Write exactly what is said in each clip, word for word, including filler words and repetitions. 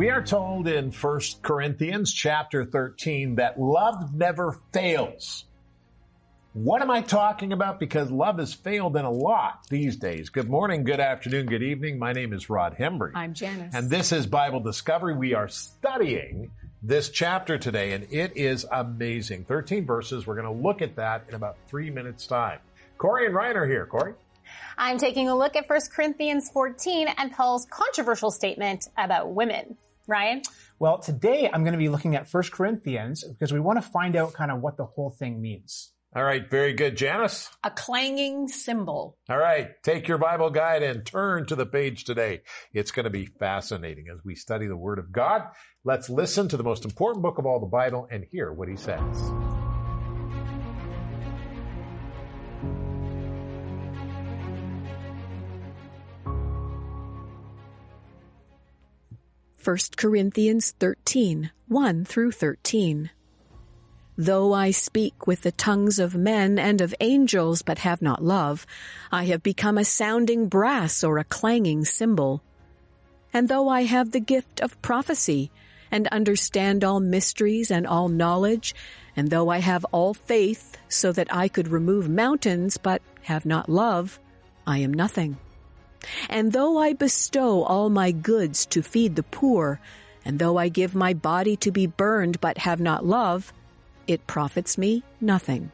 We are told in First Corinthians chapter thirteen that love never fails. What am I talking about? Because love has failed in a lot these days. Good morning, good afternoon, good evening. My name is Rod Hembree. I'm Janice. And this is Bible Discovery. We are studying this chapter today, and it is amazing. thirteen verses. We're going to look at that in about three minutes' time. Corey and Ryan are here. Corey? I'm taking a look at First Corinthians fourteen and Paul's controversial statement about women. Ryan? Well, today I'm going to be looking at First Corinthians because we want to find out kind of what the whole thing means. All right, very good. Janice? A clanging cymbal. All right, take your Bible guide and turn to the page today. It's going to be fascinating as we study the Word of God. Let's listen to the most important book of all, the Bible, and hear what he says. First Corinthians thirteen, one through thirteen. Though I speak with the tongues of men and of angels, but have not love, I have become a sounding brass or a clanging cymbal. And though I have the gift of prophecy, and understand all mysteries and all knowledge, and though I have all faith, so that I could remove mountains, but have not love, I am nothing. And though I bestow all my goods to feed the poor, and though I give my body to be burned but have not love, it profits me nothing.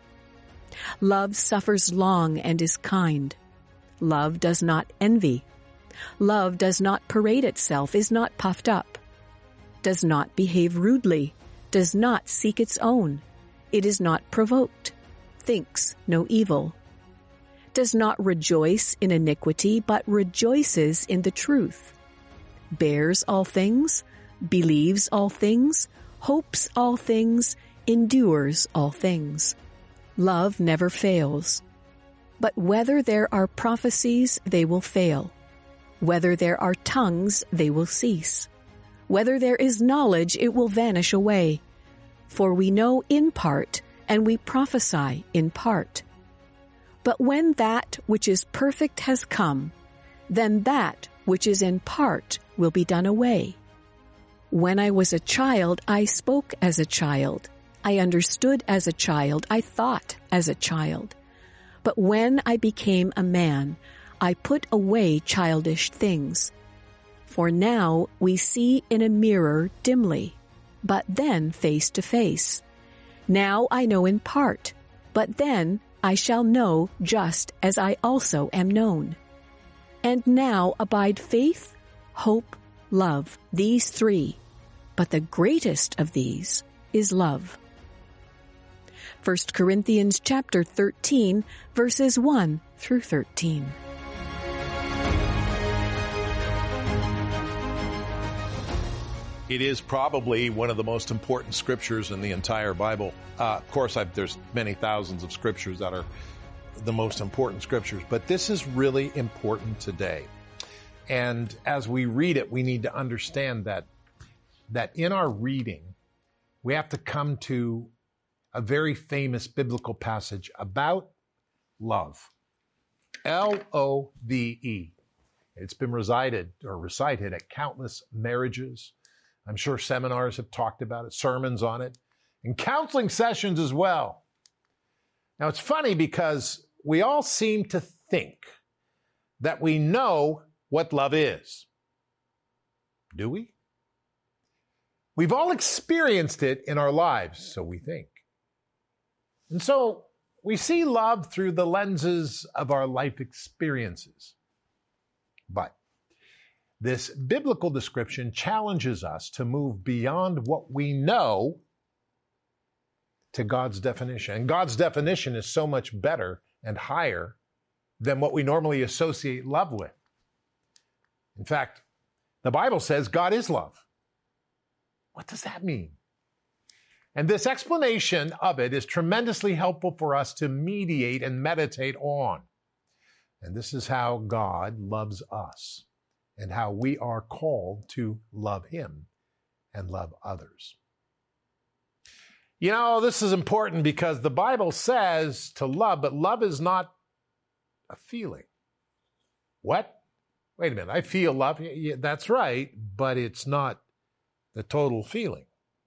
Love suffers long and is kind. Love does not envy. Love does not parade itself, is not puffed up, does not behave rudely, does not seek its own. It is not provoked, thinks no evil, does not rejoice in iniquity, but rejoices in the truth, bears all things, believes all things, hopes all things, endures all things. Love never fails. But whether there are prophecies, they will fail. Whether there are tongues, they will cease. Whether there is knowledge, it will vanish away. For we know in part, and we prophesy in part. But when that which is perfect has come, then that which is in part will be done away. When I was a child, I spoke as a child. I understood as a child. I thought as a child. But when I became a man, I put away childish things. For now we see in a mirror dimly, but then face to face. Now I know in part, but then I shall know just as I also am known. And now abide faith, hope, love, these three, but the greatest of these is love. First Corinthians chapter thirteen, verses one through thirteen. It is probably one of the most important scriptures in the entire Bible. Uh, of course, I've, there's many thousands of scriptures that are the most important scriptures, but this is really important today. And as we read it, we need to understand that, that in our reading, we have to come to a very famous biblical passage about love. L O V E. It's been resided or recited at countless marriages. I'm sure seminars have talked about it, sermons on it, and counseling sessions as well. Now, it's funny because we all seem to think that we know what love is. Do we? We've all experienced it in our lives, so we think. And so we see love through the lenses of our life experiences. But this biblical description challenges us to move beyond what we know to God's definition. And God's definition is so much better and higher than what we normally associate love with. In fact, the Bible says God is love. What does that mean? And this explanation of it is tremendously helpful for us to mediate and meditate on. And this is how God loves us, and how we are called to love him and love others. You know, this is important because the Bible says to love, but love is not a feeling. What? Wait a minute, I feel love. Yeah, that's right, but it's not the total feeling.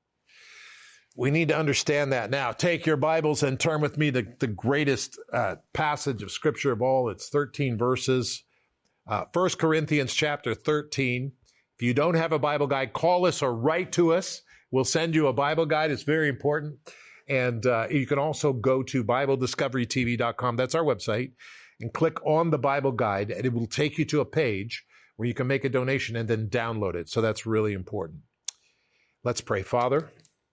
We need to understand that. Now, take your Bibles and turn with me to the greatest uh, passage of Scripture of all. It's thirteen verses. Uh, First Corinthians chapter thirteen. If you don't have a Bible guide, call us or write to us. We'll send you a Bible guide. It's very important. And uh, you can also go to Bible Discovery T V dot com. That's our website. And click on the Bible guide, and it will take you to a page where you can make a donation and then download it. So that's really important. Let's pray. Father,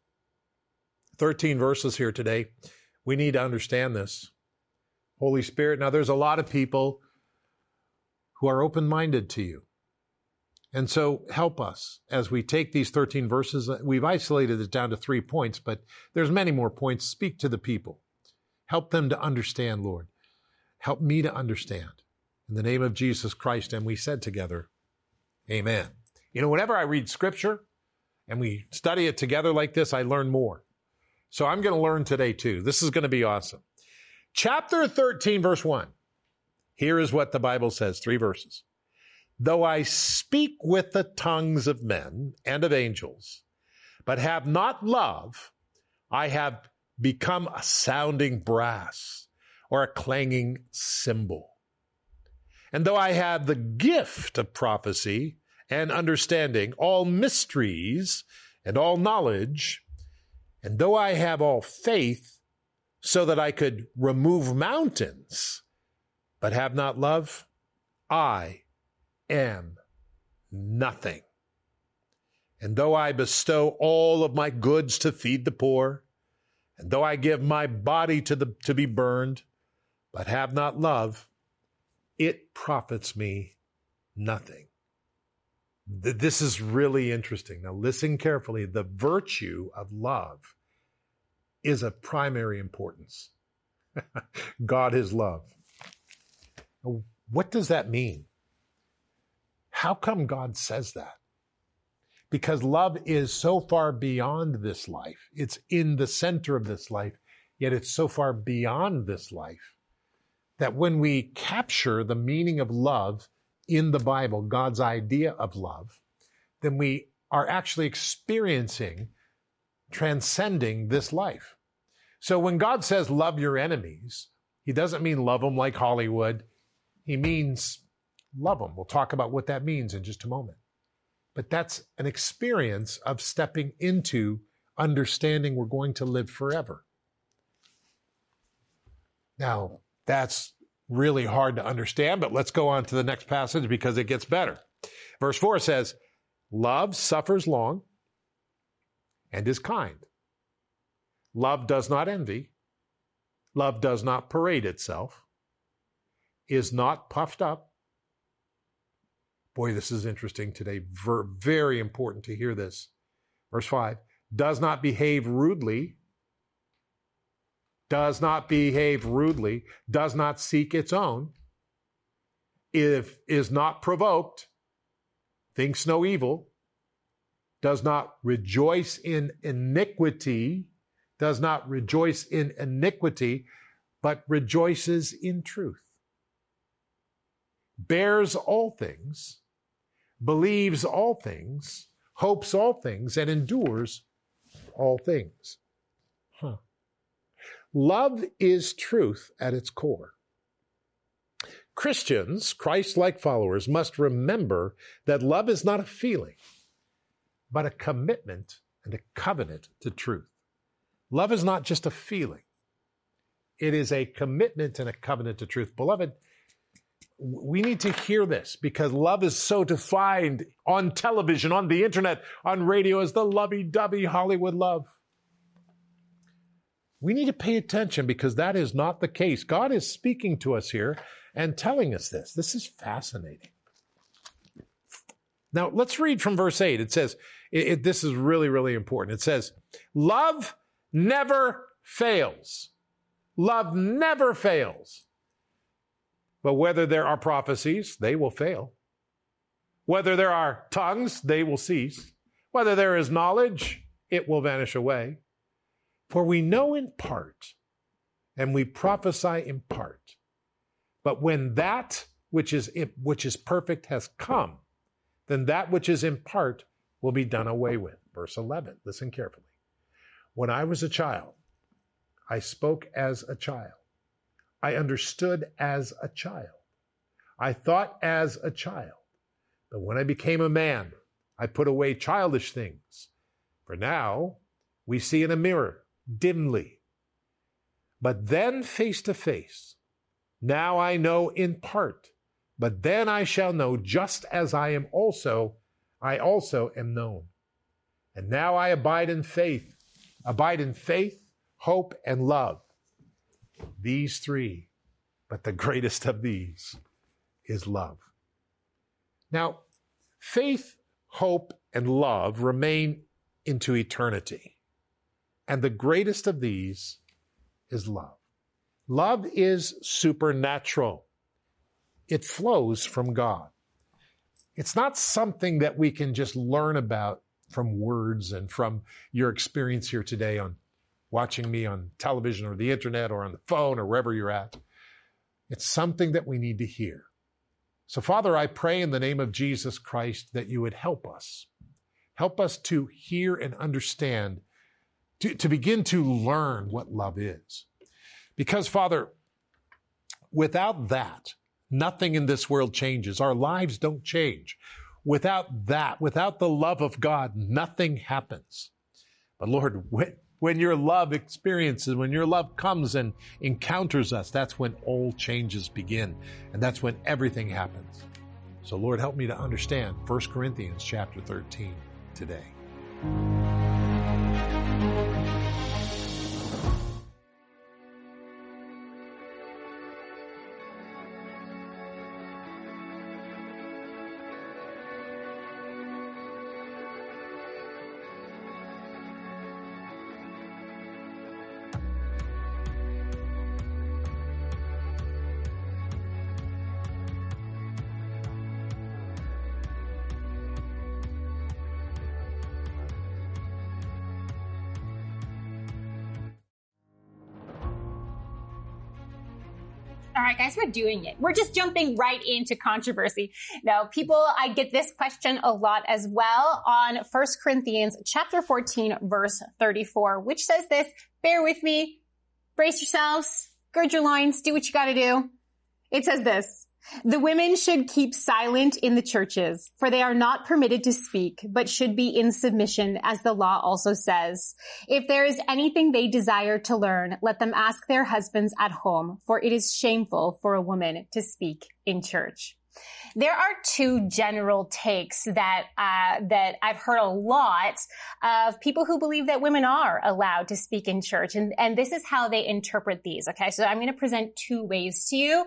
thirteen verses here today. We need to understand this. Holy Spirit, now there's a lot of people who are open-minded to you. And so help us as we take these thirteen verses. We've isolated it down to three points, but there's many more points. Speak to the people. Help them to understand, Lord. Help me to understand. In the name of Jesus Christ, and we said together, amen. You know, whenever I read Scripture and we study it together like this, I learn more. So I'm going to learn today too. This is going to be awesome. Chapter thirteen, verse one. Here is what the Bible says, three verses. Though I speak with the tongues of men and of angels, but have not love, I have become a sounding brass or a clanging cymbal. And though I have the gift of prophecy and understanding, all mysteries and all knowledge, and though I have all faith so that I could remove mountains, but have not love, I am nothing. And though I bestow all of my goods to feed the poor, and though I give my body to the to be burned, but have not love, it profits me nothing. This is really interesting. Now listen carefully. The virtue of love is of primary importance. God is love. What does that mean? How come God says that? Because love is so far beyond this life. It's in the center of this life, yet it's so far beyond this life that when we capture the meaning of love in the Bible, God's idea of love, then we are actually experiencing, transcending this life. So when God says love your enemies, he doesn't mean love them like Hollywood. He means love them. We'll talk about what that means in just a moment. But that's an experience of stepping into understanding we're going to live forever. Now, that's really hard to understand, but let's go on to the next passage because it gets better. Verse four says, love suffers long and is kind. Love does not envy. Love does not parade itself, is not puffed up. Boy, this is interesting today. Very important to hear this. Verse five, does not behave rudely, does not behave rudely, does not seek its own, if is not provoked, thinks no evil, does not rejoice in iniquity, does not rejoice in iniquity, but rejoices in truth, bears all things, believes all things, hopes all things, and endures all things. Huh. Love is truth at its core. Christians, Christ-like followers, must remember that love is not a feeling, but a commitment and a covenant to truth. Love is not just a feeling. It is a commitment and a covenant to truth. Beloved, we need to hear this because love is so defined on television, on the internet, on radio as the lovey-dovey Hollywood love. We need to pay attention because that is not the case. God is speaking to us here and telling us this. This is fascinating. Now, let's read from verse eight. It says, it, it, this is really, really important. It says, love never fails. Love never fails. But whether there are prophecies, they will fail. Whether there are tongues, they will cease. Whether there is knowledge, it will vanish away. For we know in part, and we prophesy in part. But when that which is, which is perfect has come, then that which is in part will be done away with. Verse eleven, listen carefully. When I was a child, I spoke as a child. I understood as a child. I thought as a child. But when I became a man, I put away childish things. For now, we see in a mirror, dimly. But then face to face. Now I know in part, but then I shall know just as I am also, I also am known. And now I abide in faith, abide in faith, hope, and love. These three, but the greatest of these is love. Now, faith, hope, and love remain into eternity. And the greatest of these is love. Love is supernatural. It flows from God. It's not something that we can just learn about from words and from your experience here today on watching me on television or the internet or on the phone or wherever you're at. It's something that we need to hear. So, Father, I pray in the name of Jesus Christ that you would help us. Help us to hear and understand, to, to begin to learn what love is. Because, Father, without that, nothing in this world changes. Our lives don't change. Without that, without the love of God, nothing happens. But Lord, when, when your love experiences, when your love comes and encounters us, that's when all changes begin. And that's when everything happens. So Lord, help me to understand First Corinthians chapter thirteen today. All right, guys, we're doing it. We're just jumping right into controversy. Now, people, I get this question a lot as well on First Corinthians chapter fourteen, verse thirty-four, which says this. Bear with me. Brace yourselves. Gird your loins. Do what you got to do. It says this. The women should keep silent in the churches, for they are not permitted to speak, but should be in submission, as the law also says. If there is anything they desire to learn, let them ask their husbands at home, for it is shameful for a woman to speak in church. There are two general takes that uh, that I've heard a lot of people who believe that women are allowed to speak in church, and and this is how they interpret these. Okay, so I'm going to present two ways to you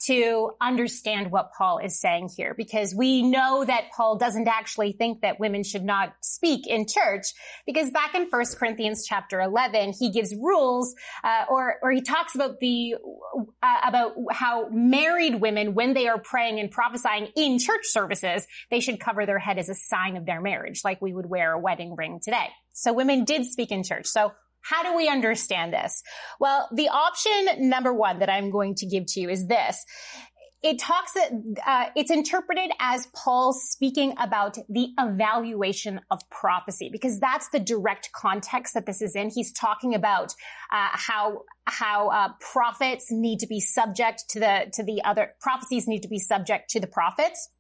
to understand what Paul is saying here, because we know that Paul doesn't actually think that women should not speak in church, because back in First Corinthians chapter eleven, he gives rules, uh, or or he talks about the uh, about how married women, when they are praying and prophesying in church services, they should cover their head as a sign of their marriage, like we would wear a wedding ring today. So women did speak in church. So how do we understand this? Well, the option number one that I'm going to give to you is this. It talks, uh, it's interpreted as Paul speaking about the evaluation of prophecy, because that's the direct context that this is in. He's talking about, uh, how, how, uh, prophets need to be subject to the, to the other, prophecies need to be subject to the prophets.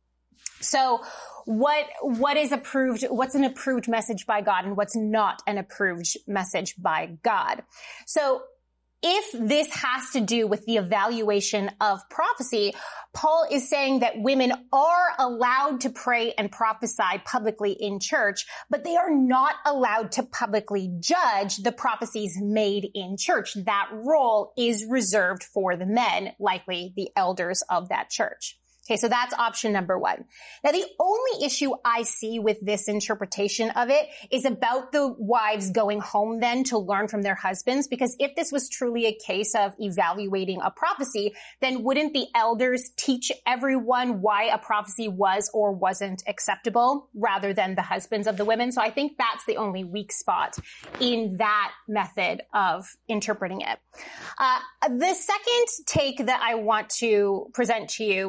So what, what is approved, what's an approved message by God and what's not an approved message by God? So if this has to do with the evaluation of prophecy, Paul is saying that women are allowed to pray and prophesy publicly in church, but they are not allowed to publicly judge the prophecies made in church. That role is reserved for the men, likely the elders of that church. Okay, so that's option number one. Now, the only issue I see with this interpretation of it is about the wives going home then to learn from their husbands, because if this was truly a case of evaluating a prophecy, then wouldn't the elders teach everyone why a prophecy was or wasn't acceptable rather than the husbands of the women? So I think that's the only weak spot in that method of interpreting it. Uh, the second take that I want to present to you is the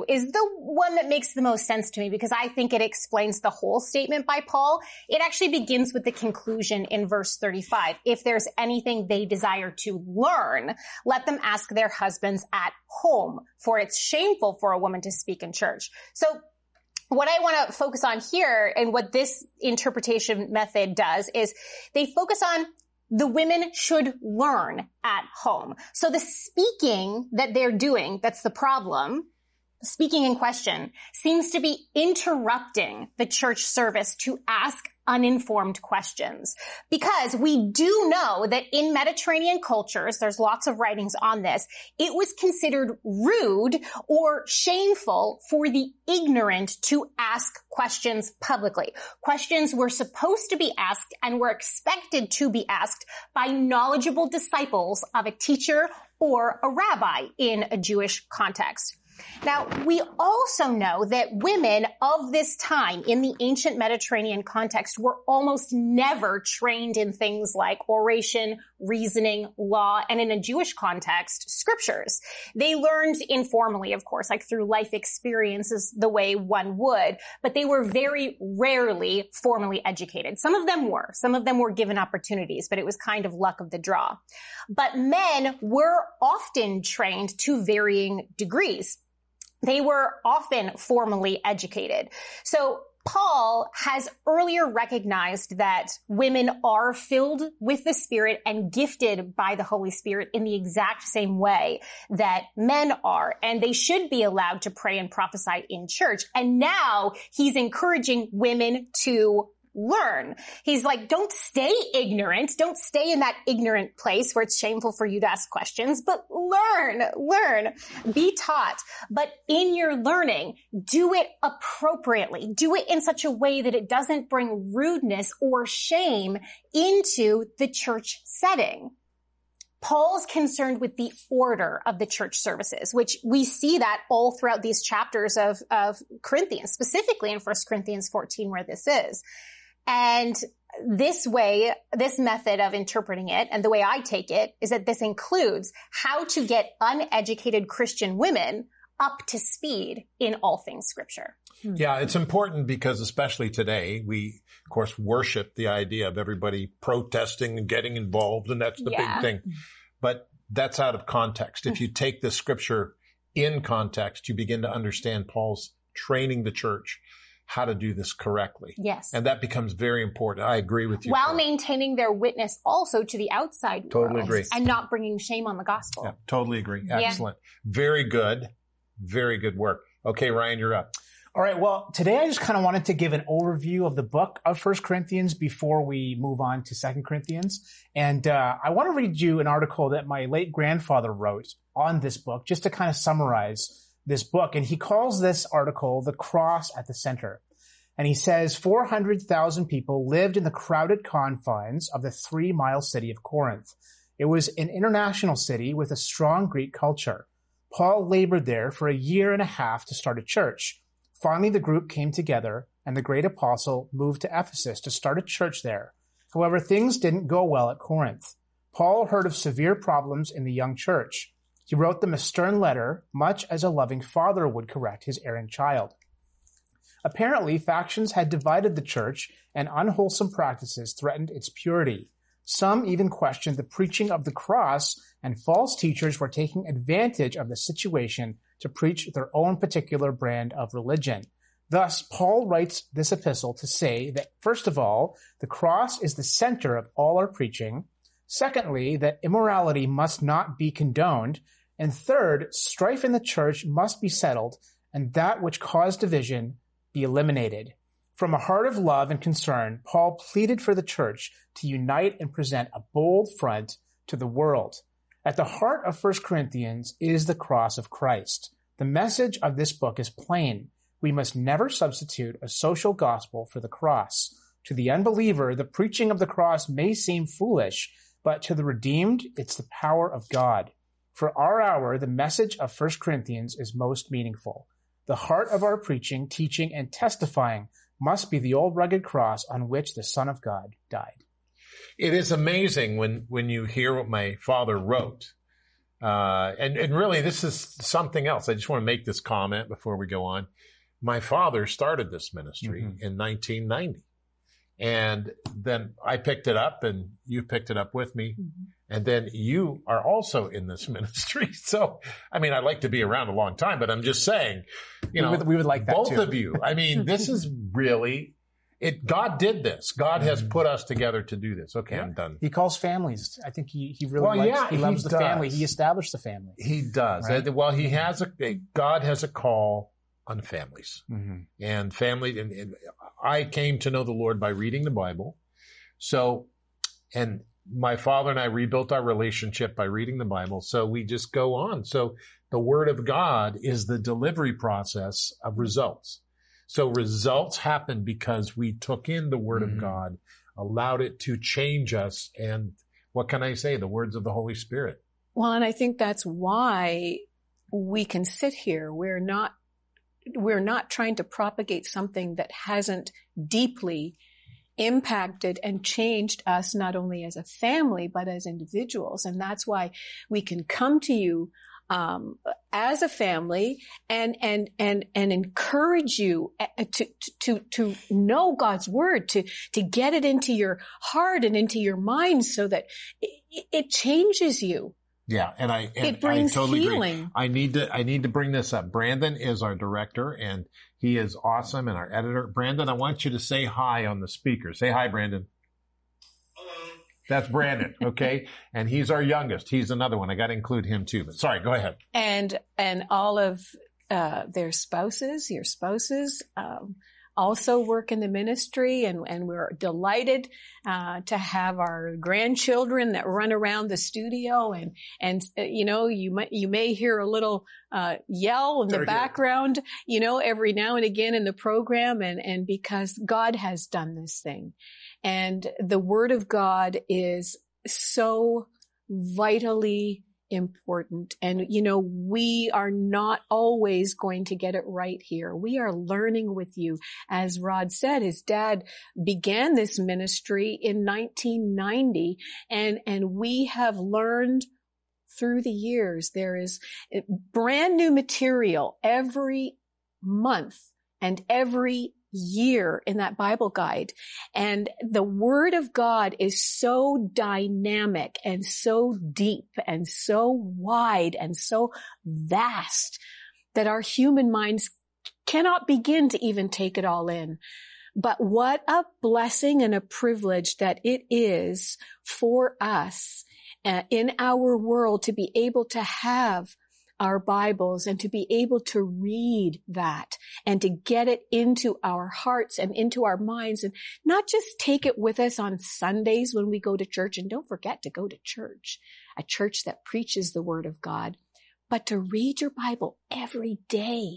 the one that makes the most sense to me because I think it explains the whole statement by Paul. It actually begins with the conclusion in verse thirty-five. If there's anything they desire to learn, let them ask their husbands at home, for it's shameful for a woman to speak in church. So what I want to focus on here and what this interpretation method does is they focus on the women should learn at home. So the speaking that they're doing, that's the problem, speaking in question, seems to be interrupting the church service to ask uninformed questions. Because we do know that in Mediterranean cultures, there's lots of writings on this, it was considered rude or shameful for the ignorant to ask questions publicly. Questions were supposed to be asked and were expected to be asked by knowledgeable disciples of a teacher or a rabbi in a Jewish context. Now, we also know that women of this time in the ancient Mediterranean context were almost never trained in things like oration, reasoning, law, and in a Jewish context, scriptures. They learned informally, of course, like through life experiences the way one would, but they were very rarely formally educated. Some of them were. Some of them were given opportunities, but it was kind of luck of the draw. But men were often trained to varying degrees. They were often formally educated. So Paul has earlier recognized that women are filled with the Spirit and gifted by the Holy Spirit in the exact same way that men are. And they should be allowed to pray and prophesy in church. And now he's encouraging women to learn. He's like, don't stay ignorant. Don't stay in that ignorant place where it's shameful for you to ask questions, but learn, learn, be taught. But in your learning, do it appropriately. Do it in such a way that it doesn't bring rudeness or shame into the church setting. Paul's concerned with the order of the church services, which we see that all throughout these chapters of, of Corinthians, specifically in First Corinthians fourteen, where this is. And this way, this method of interpreting it, and the way I take it, is that this includes how to get uneducated Christian women up to speed in all things Scripture. Yeah, it's important because especially today, we, of course, worship the idea of everybody protesting and getting involved, and that's the Yeah. big thing. But that's out of context. If you take the Scripture in context, you begin to understand Paul's training the church how to do this correctly. Yes. And that becomes very important. I agree with you. While Paul. maintaining their witness also to the outside Totally world agree. and not bringing shame on the gospel. Yeah, totally agree. Yeah. Excellent. Very good. Very good work. Okay, Ryan, you're up. All right. Well, today I just kind of wanted to give an overview of the book of First Corinthians before we move on to Second Corinthians. And uh, I want to read you an article that my late grandfather wrote on this book, just to kind of summarize this book. And he calls this article "The Cross at the Center." And he says four hundred thousand people lived in the crowded confines of the three-mile city of Corinth. It was an international city with a strong Greek culture. Paul labored there for a year and a half to start a church. Finally, the group came together, and the great apostle moved to Ephesus to start a church there. However, things didn't go well at Corinth. Paul heard of severe problems in the young church. He wrote them a stern letter, much as a loving father would correct his erring child. Apparently, factions had divided the church, and unwholesome practices threatened its purity. Some even questioned the preaching of the cross, and false teachers were taking advantage of the situation to preach their own particular brand of religion. Thus, Paul writes this epistle to say that, first of all, the cross is the center of all our preaching. Secondly, that immorality must not be condoned. And third, strife in the church must be settled, and that which caused division be eliminated. From a heart of love and concern, Paul pleaded for the church to unite and present a bold front to the world. At the heart of First Corinthians is the cross of Christ. The message of this book is plain. We must never substitute a social gospel for the cross. To the unbeliever, the preaching of the cross may seem foolish, but to the redeemed, it's the power of God. For our hour, the message of First Corinthians is most meaningful. The heart of our preaching, teaching, and testifying must be the old rugged cross on which the Son of God died. It is amazing when, when you hear what my father wrote. Uh, and, and really, this is something else. I just want to make this comment before we go on. My father started this ministry mm-hmm. in nineteen ninety. And then I picked it up and you picked it up with me. Mm-hmm. And then you are also in this ministry. So, I mean, I'd like to be around a long time, but I'm just saying, you know, we would, we would like that both too. of you. I mean, this is really, it, God did this. God mm-hmm. has put us together to do this. Okay, yeah. I'm done. He calls families. I think he, he really well, likes, yeah, he loves he the does. family. He established the family. He does. Right? Well, he has a, God has a call on families mm-hmm. and family. And, and I came to know the Lord by reading the Bible. So, and my father and I rebuilt our relationship by reading the Bible. So we just go on. So the Word of God is the delivery process of results. So results happen because we took in the Word mm-hmm. of God, allowed it to change us. And what can I say? The words of the Holy Spirit. Well, and I think that's why we can sit here. We're not, we're not trying to propagate something that hasn't deeply impacted and changed us, not only as a family, but as individuals. And that's why we can come to you um, as a family and, and, and, and encourage you to, to, to know God's word, to, to get it into your heart and into your mind so that it, it changes you. Yeah, and I and it brings I totally healing. Agree. I need to I need to bring this up. Brandon is our director, and he is awesome, and our editor. Brandon, I want you to say hi on the speaker. Say hi, Brandon. Hello. That's Brandon, okay? And he's our youngest. He's another one. I got to include him too. But sorry, go ahead. And and all of uh, their spouses, your spouses. Um, also work in the ministry, and, and we're delighted uh, to have our grandchildren that run around the studio, and and uh, you know you might you may hear a little uh, yell in the Very background, good. you know, every now and again in the program, and and because God has done this thing, and the Word of God is so vitally important. And, you know, we are not always going to get it right here. We are learning with you. As Rod said, his dad began this ministry in nineteen ninety, and, and we have learned through the years. There is brand new material every month and every year in that Bible guide. And the Word of God is so dynamic and so deep and so wide and so vast that our human minds cannot begin to even take it all in. But what a blessing and a privilege that it is for us uh, in our world to be able to have our Bibles and to be able to read that and to get it into our hearts and into our minds, and not just take it with us on Sundays when we go to church. And don't forget to go to church, a church that preaches the Word of God, but to read your Bible every day.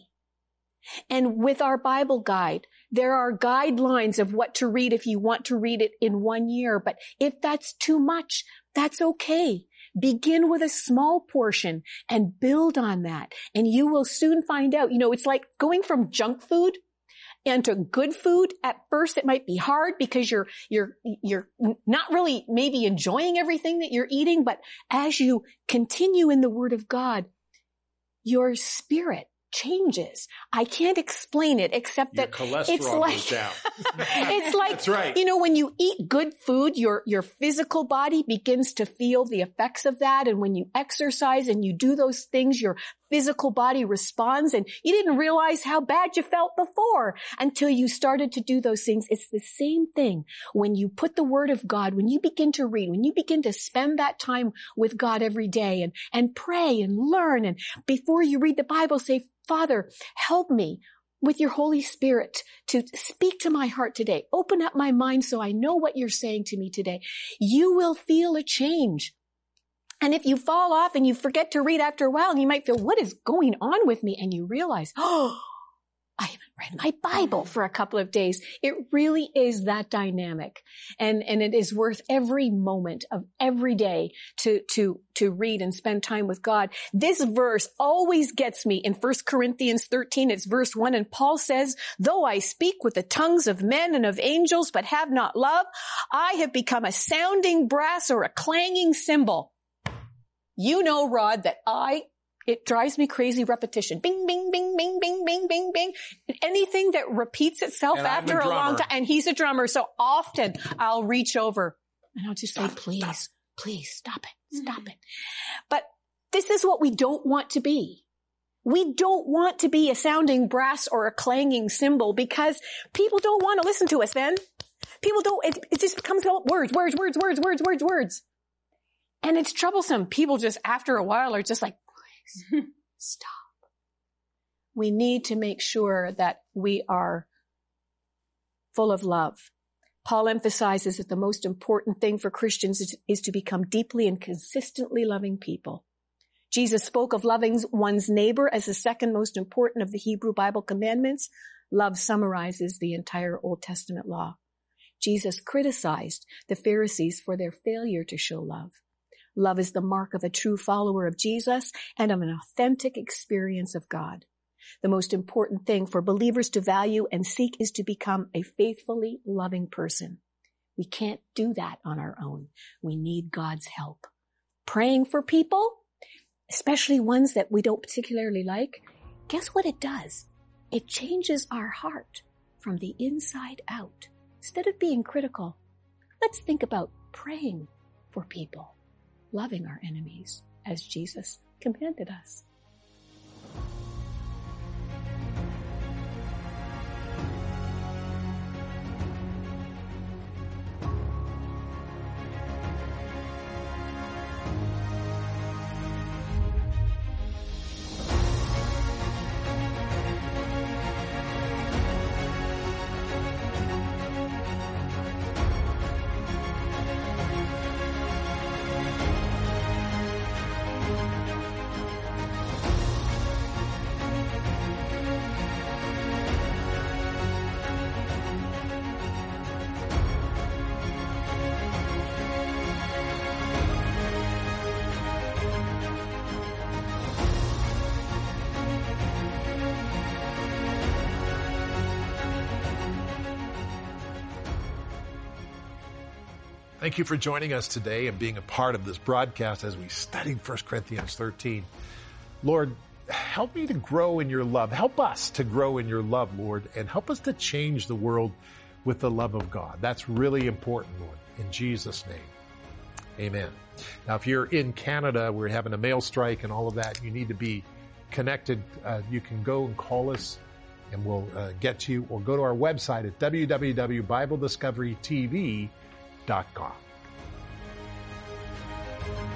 And with our Bible guide, there are guidelines of what to read if you want to read it in one year. But if that's too much, that's okay. Begin with a small portion and build on that. And you will soon find out, you know, it's like going from junk food into good food. At first, it might be hard because you're, you're, you're not really maybe enjoying everything that you're eating. But as you continue in the Word of God, your spirit changes. I can't explain it except your that cholesterol it's like, goes down. It's like, That's right. You know, when you eat good food, your, your physical body begins to feel the effects of that. And when you exercise and you do those things, your physical body responds, and you didn't realize how bad you felt before until you started to do those things. It's the same thing when you put the Word of God, when you begin to read, when you begin to spend that time with God every day and, and pray and learn. And before you read the Bible, say, Father, help me with your Holy Spirit to speak to my heart today. Open up my mind so I know what you're saying to me today. You will feel a change. And if you fall off and you forget to read after a while, you might feel, what is going on with me? And you realize, oh, I haven't read my Bible for a couple of days. It really is that dynamic. And, and it is worth every moment of every day to, to, to read and spend time with God. This verse always gets me in First Corinthians thirteen. It's verse one. And Paul says, though I speak with the tongues of men and of angels, but have not love, I have become a sounding brass or a clanging cymbal. You know, Rod, that I, it drives me crazy repetition. Bing, bing, bing, bing, bing, bing, bing, bing. Anything that repeats itself And I'm after a a long drummer. time. And he's a drummer. So often I'll reach over and I'll just say, please, please stop it, stop it. But this is what we don't want to be. We don't want to be a sounding brass or a clanging cymbal because people don't want to listen to us then. People don't, it, it just becomes all words, words, words, words, words, words, words. And it's troublesome. People just, after a while, are just like, please, stop. We need to make sure that we are full of love. Paul emphasizes that the most important thing for Christians is, is to become deeply and consistently loving people. Jesus spoke of loving one's neighbor as the second most important of the Hebrew Bible commandments. Love summarizes the entire Old Testament law. Jesus criticized the Pharisees for their failure to show love. Love is the mark of a true follower of Jesus and of an authentic experience of God. The most important thing for believers to value and seek is to become a faithfully loving person. We can't do that on our own. We need God's help. Praying for people, especially ones that we don't particularly like, guess what it does? It changes our heart from the inside out. Instead of being critical, let's think about praying for people, loving our enemies as Jesus commanded us. Thank you for joining us today and being a part of this broadcast as we studied First Corinthians thirteen. Lord, help me to grow in your love. Help us to grow in your love, Lord, and help us to change the world with the love of God. That's really important, Lord. In Jesus' name, amen. Now, if you're in Canada, we're having a mail strike and all of that, you need to be connected. Uh, you can go and call us and we'll uh, get to you, or go to our website at w w w dot bible discovery t v dot com.